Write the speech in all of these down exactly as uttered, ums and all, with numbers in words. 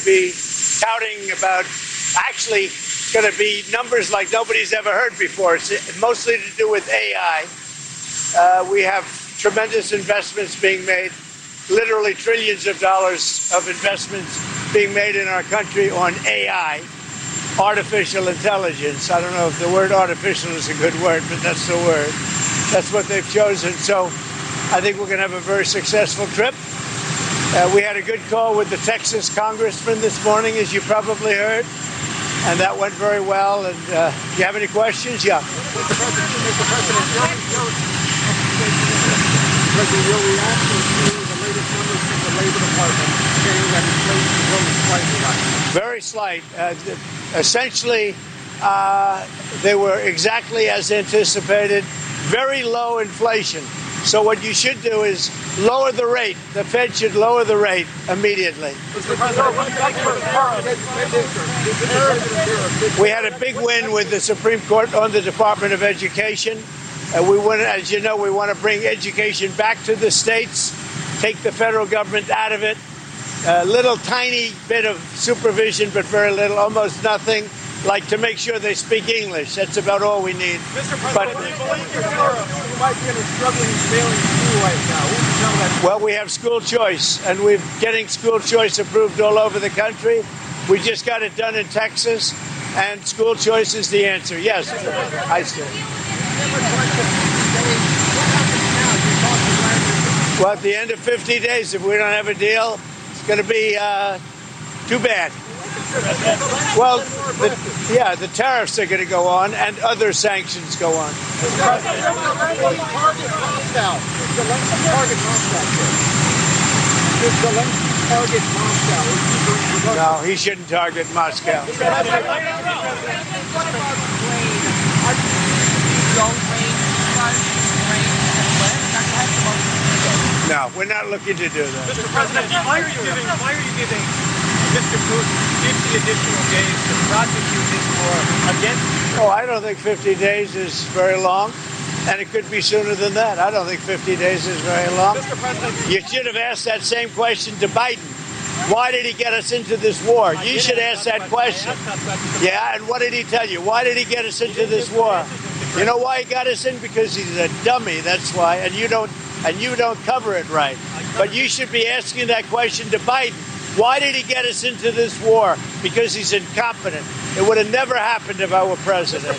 be touting about actually going to be numbers like nobody's ever heard before. It's mostly to do with A I. Uh, we have tremendous investments being made, literally trillions of dollars of investments being made in our country on A I, artificial intelligence. I don't know if the word artificial is a good word, but that's the word. That's what they've chosen. So I think we're going to have a very successful trip. Uh, we had a good call with the Texas congressman this morning, as you probably heard, and that went very well. And uh, do you have any questions? Yeah. Mister President, Mister President, your, your, President, your reaction to the latest numbers from the Labor Department saying that inflation is only slightly rising? Very slight. Uh, essentially, uh, they were exactly as anticipated. Very low inflation. So what you should do is lower the rate. The Fed should lower the rate immediately. We had a big win with the Supreme Court on the Department of Education. Uh, we want, as you know, we want to bring education back to the states, take the federal government out of it. A little tiny bit of supervision, but very little, almost nothing. Like to make sure they speak English. That's about all we need. Mister President, but, do you believe your student might be in a struggling, failing school right now? Who can tell that? Well, we have school choice, and we're getting school choice approved all over the country. We just got it done in Texas, and school choice is the answer. Yes, I still. Well, at the end of fifty days, if we don't have a deal, it's going to be uh, too bad. Well, the, yeah, the tariffs are going to go on, and other sanctions go on. No, he shouldn't target Moscow. No, we're not looking to do that. Mister President, why are you giving? Why are you giving Mister Putin fifty additional days to prosecute this war against Ukraine? Oh, I don't think fifty days is very long, and it could be sooner than that. I don't think fifty days is very long. Mister President, you should have asked that same question to Biden. Why did he get us into this war? You should ask that question. Yeah, and what did he tell you? Why did he get us into this war? You know why he got us in? Because he's a dummy. That's why, and you don't. And you don't cover it right. But you should be asking that question to Biden. Why did he get us into this war? Because he's incompetent. It would have never happened if I were president.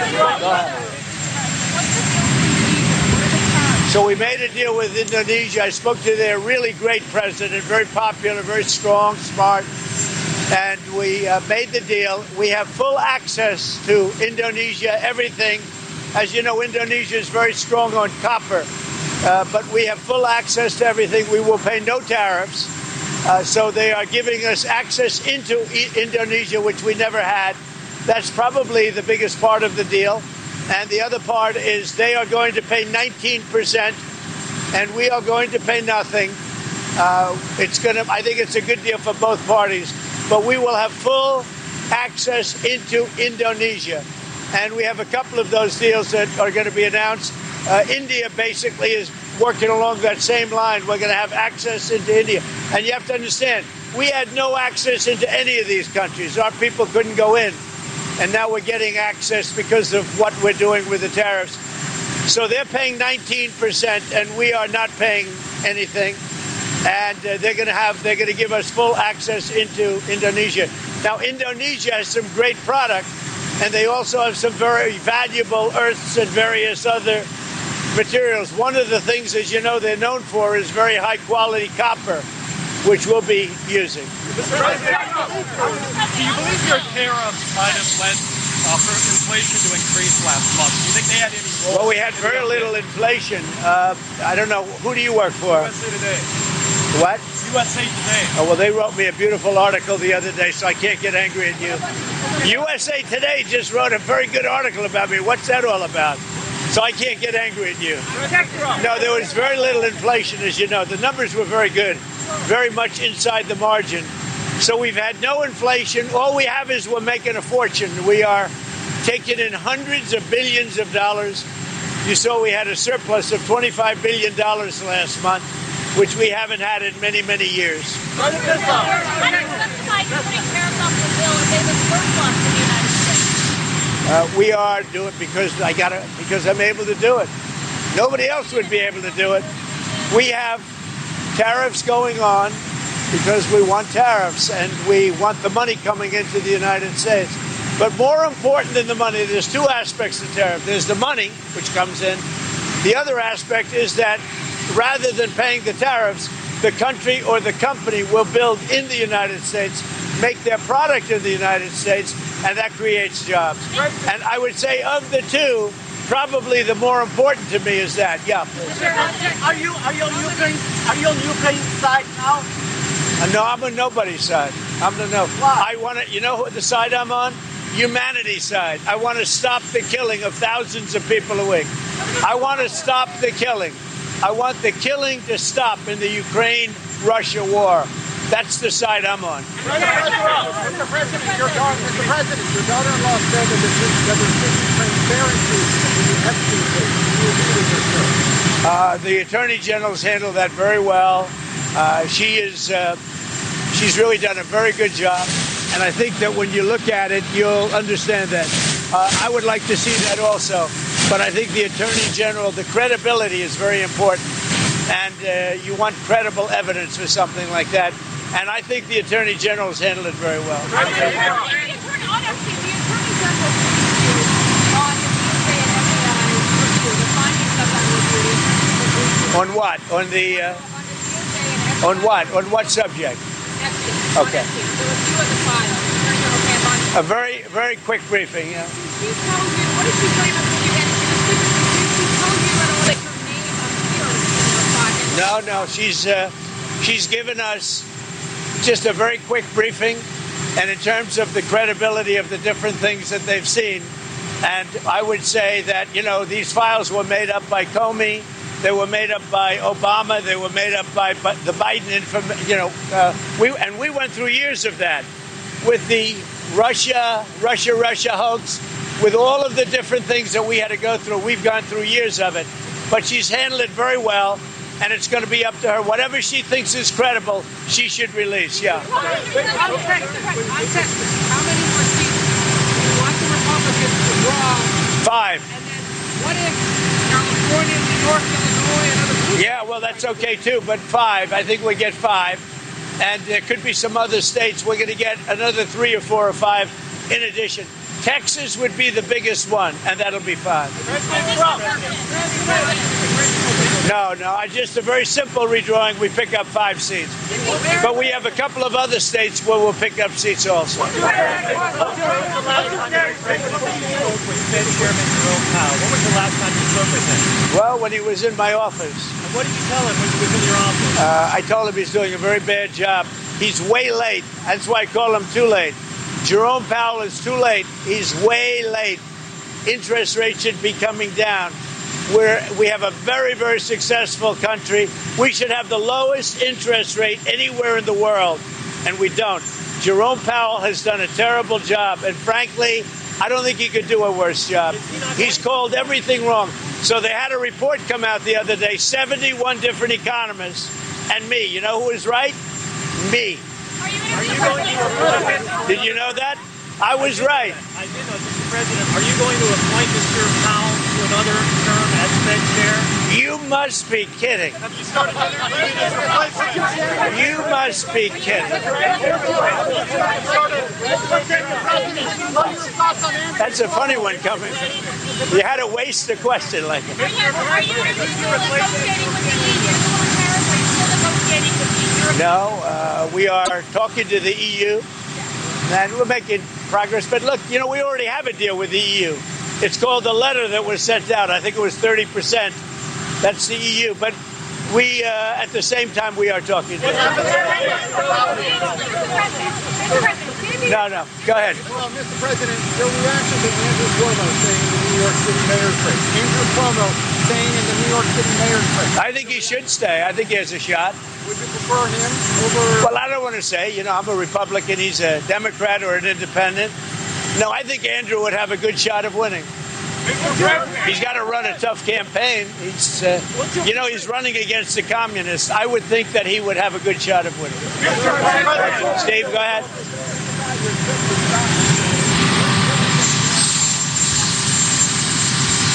So we made a deal with Indonesia. I spoke to their really great president, very popular, very strong, smart. And we uh, made the deal. We have full access to Indonesia, everything. As you know, Indonesia is very strong on copper. Uh, but we have full access to everything. We will pay no tariffs. Uh, so they are giving us access into e- Indonesia, which we never had. That's probably the biggest part of the deal. And the other part is they are going to pay nineteen percent, and we are going to pay nothing. Uh, it's going to. I think it's a good deal for both parties. But we will have full access into Indonesia. And we have a couple of those deals that are going to be announced. Uh, India basically is working along that same line. We're going to have access into India. And you have to understand, we had no access into any of these countries. Our people couldn't go in. And now we're getting access because of what we're doing with the tariffs. So they're paying nineteen percent, and we are not paying anything. And uh, they're going to have, they're going to give us full access into Indonesia. Now, Indonesia has some great product, and they also have some very valuable earths and various other materials. One of the things, as you know, they're known for is very high-quality copper, which we'll be using. Mister President, do you believe your tariffs might have led uh, for inflation to increase last month? Do you think they had any role? Well, we had very little inflation. Uh, I don't know. Who do you work for? U S A Today. What? U S A Today. Oh, well, they wrote me a beautiful article the other day, so I can't get angry at you. U S A Today just wrote a very good article about me. What's that all about? So I can't get angry at you. No, there was very little inflation, as you know. The numbers were very good, very much inside the margin. So we've had no inflation. All we have is we're making a fortune. We are taking in hundreds of billions of dollars. You saw we had a surplus of twenty-five billion dollars last month, which we haven't had in many, many years. President, Uh, we are doing it because I got to, because I'm able to do it. Nobody else would be able to do it. We have tariffs going on because we want tariffs and we want the money coming into the United States. But more important than the money, there's two aspects of tariff. There's the money, which comes in. The other aspect is that rather than paying the tariffs, the country or the company will build in the United States, make their product in the United States, and that creates jobs. And I would say of the two, probably the more important to me is that. Yeah. Are you are you on Ukraine? Are you on Ukraine's side now? Uh, no, I'm on nobody's side. I'm the no. Why? I want to. You know what the side I'm on? Humanity's side. I want to stop the killing of thousands of people a week. I want to stop the killing. I want the killing to stop in the Ukraine-Russia war. That's the side I'm on. Mister President, your daughter, Mister President, your daughter-in-law said that there should be transparency in the Epstein case. Do you agree with her, sir? Uh, the Attorney General's handled that very well. Uh, she is, uh, she's really done a very good job. And I think that when you look at it, you'll understand that. Uh, I would like to see that also. But I think the Attorney General, the credibility is very important. And uh, you want credible evidence for something like that. And I think the Attorney General has handled it very well. On what? On the, uh, on what? On what subject? Okay. A very, very quick briefing, yeah. No, no, she's uh, she's given us just a very quick briefing, and in terms of the credibility of the different things that they've seen, and I would say that, you know, these files were made up by Comey, they were made up by Obama, they were made up by, by the Biden, inform- you know, uh, we and we went through years of that with the Russia, Russia, Russia hoax, with all of the different things that we had to go through. We've gone through years of it, but she's handled it very well. And it's going to be up to her. Whatever she thinks is credible, she should release. Yeah. How many more seats do you want the Republicans to draw? Five. And then what if California, New York, Illinois, and other places? Yeah, well, that's okay too. But five, I think we get five, and there could be some other states. We're going to get another three or four or five in addition. Texas would be the biggest one, and that'll be five. No, no, I just a very simple redrawing. We pick up five seats, but we have a couple of other states where we'll pick up seats also. When you met Chairman Jerome Powell, what was the last time you spoke with him? Well, when he was in my office. And what did you tell him when he was in your office? Uh, I told him he's doing a very bad job. He's way late. That's why I call him too late. Jerome Powell is too late. He's way late. Interest rates should be coming down. We're, we have a very, very successful country. We should have the lowest interest rate anywhere in the world, and we don't. Jerome Powell has done a terrible job, and frankly, I don't think he could do a worse job. He's called everything wrong. So they had a report come out the other day, seventy-one different economists, and me. You know who was right? Me. Are you going to Did you know that? I was right. I did know, Mister President. Are you going to appoint Mister Powell to another term as Fed chair? You must be kidding. Have you started planning his replacement? You must be kidding. That's a funny one coming. You had to waste the question like that. Are you, are you negotiating with the E U? Are you still negotiating with the E U? No, uh, we are talking to the E U, and we're making progress. But look, you know, we already have a deal with the E U. It's called the letter that was sent out. I think it was thirty percent. That's the E U. But we, uh, at the same time, we are talking to them. No, no. Go ahead. Well, Mister President, your reaction to Andrew Cuomo saying in the New York City mayor's race. Andrew Cuomo staying in the New York City mayor's race. I think he should stay. I think he has a shot. Would you prefer him over... Well, I don't want to say. You know, I'm a Republican. He's a Democrat or an independent. No, I think Andrew would have a good shot of winning. He's got to run a tough campaign. He's, uh, you know, he's running against the communists. I would think that he would have a good shot of winning. Steve, go ahead.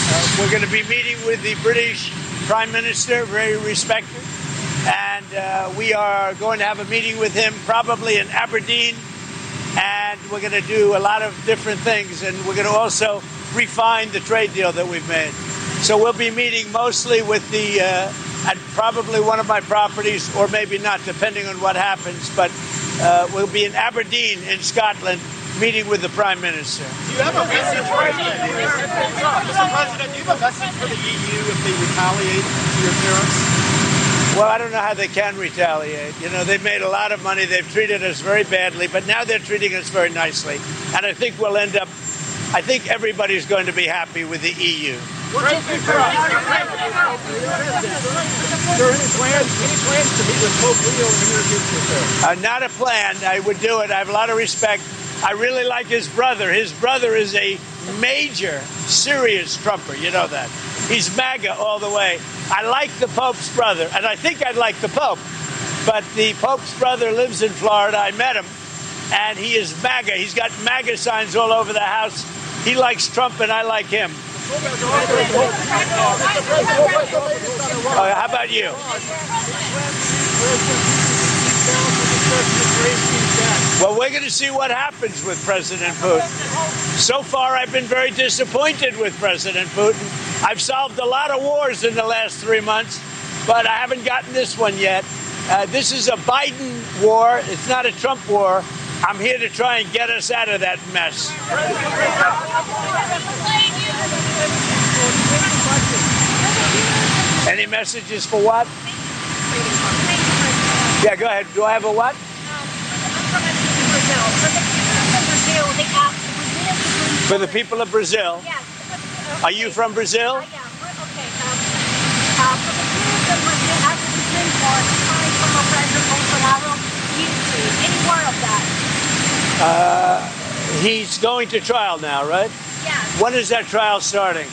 Uh, we're going to be meeting with the British Prime Minister, very respected, and uh, we are going to have a meeting with him probably in Aberdeen, and we're going to do a lot of different things, and we're going to also refine the trade deal that we've made. So we'll be meeting mostly with the, uh, at probably one of my properties, or maybe not, depending on what happens, but uh, we'll be in Aberdeen in Scotland, meeting with the Prime Minister. Do you have a message for the E U? Mister President, do you have a message for the E U if they retaliate to your tariffs? Well, I don't know how they can retaliate. You know, they've made a lot of money. They've treated us very badly, but now they're treating us very nicely. And I think we'll end up, I think everybody's going to be happy with the E U. Is there any plans, any plans to meet with Pope Leo and introduce yourself? Uh, not a plan. I would do it. I have a lot of respect. I really like his brother. His brother is a major, serious Trumper. You know that. He's MAGA all the way. I like the Pope's brother, and I think I'd like the Pope. But the Pope's brother lives in Florida. I met him, and he is MAGA. He's got MAGA signs all over the house. He likes Trump, and I like him. Uh, how about you? Well, we're going to see what happens with President Putin. So far, I've been very disappointed with President Putin. I've solved a lot of wars in the last three months, but I haven't gotten this one yet. Uh, this is a Biden war. It's not a Trump war. I'm here to try and get us out of that mess. Any messages for what? Yeah, go ahead. Do I have a what? For the people of Brazil? Are you from Brazil? I am. Okay. Um, uh, for the people of Brazil, after the Supreme Court, coming from a President Bolsonaro, you see any more of that? Uh, he's going to trial now, right? Yes. When is that trial starting?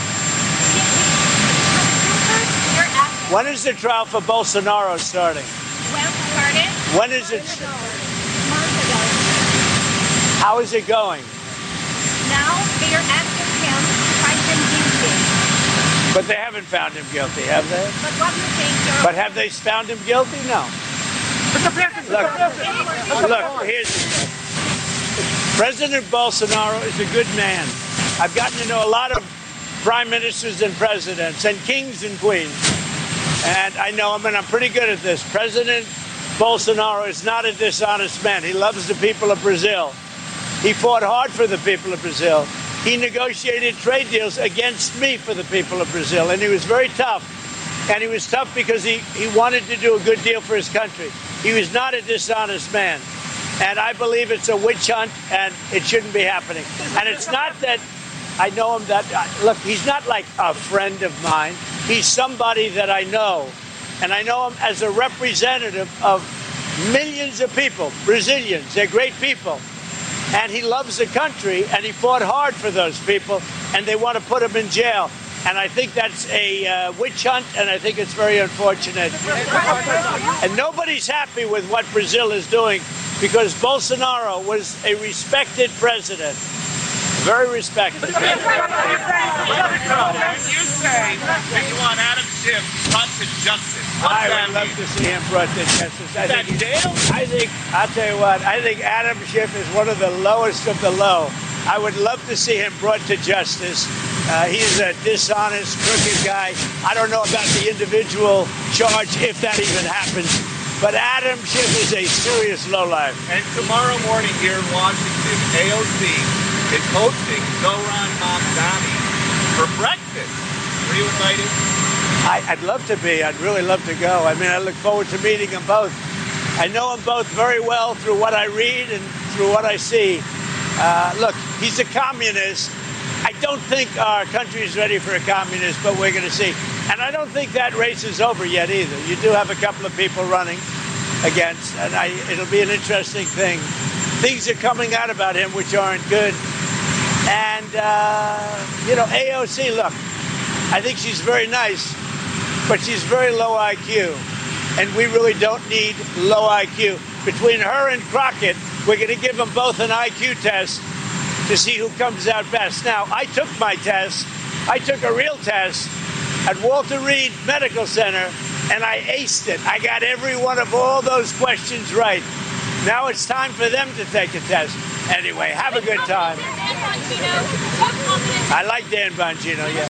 When is the trial for Bolsonaro starting? Well, started. When is it? Months ago. How is it going? Now they are asking him to find him guilty. But they haven't found him guilty, have they? But what do you think? You're But have they found him guilty? No. Look, look, here's the thing. President Bolsonaro is a good man. I've gotten to know a lot of prime ministers and presidents and kings and queens. And I know him, and I'm pretty good at this. President Bolsonaro is not a dishonest man. He loves the people of Brazil. He fought hard for the people of Brazil. He negotiated trade deals against me for the people of Brazil, and he was very tough. And he was tough because he, he wanted to do a good deal for his country. He was not a dishonest man. And I believe it's a witch hunt, and it shouldn't be happening. And it's not that I know him that, uh, look, he's not like a friend of mine. He's somebody that I know. And I know him as a representative of millions of people, Brazilians. They're great people. And he loves the country, and he fought hard for those people, and they want to put him in jail. And I think that's a uh, witch hunt, and I think it's very unfortunate. And nobody's happy with what Brazil is doing, because Bolsonaro was a respected president. Very respected. You say that you want Adam Schiff brought to justice. What's I that would love mean? to see him brought to justice. I Is that think, jail? I think, I'll tell you what, I think Adam Schiff is one of the lowest of the low. I would love to see him brought to justice. Uh, he's a dishonest, crooked guy. I don't know about the individual charge, if that even happens. But Adam Schiff is a serious lowlife. And tomorrow morning here in Washington, A O C is hosting Zoran Mamdani for breakfast. Were you invited? I, I'd love to be. I'd really love to go. I mean, I look forward to meeting them both. I know them both very well through what I read and through what I see. Uh, look, he's a communist. I don't think our country is ready for a communist, but we're going to see. And I don't think that race is over yet either. You do have a couple of people running against, and I, it'll be an interesting thing. Things are coming out about him which aren't good. And, uh, you know, A O C, look, I think she's very nice, but she's very low I Q. And we really don't need low I Q. Between her and Crockett, we're going to give them both an I Q test to see who comes out best. Now, I took my test, I took a real test at Walter Reed Medical Center, and I aced it. I got every one of all those questions right. Now it's time for them to take a test. Anyway, have a good time. I like Dan Bongino, yeah.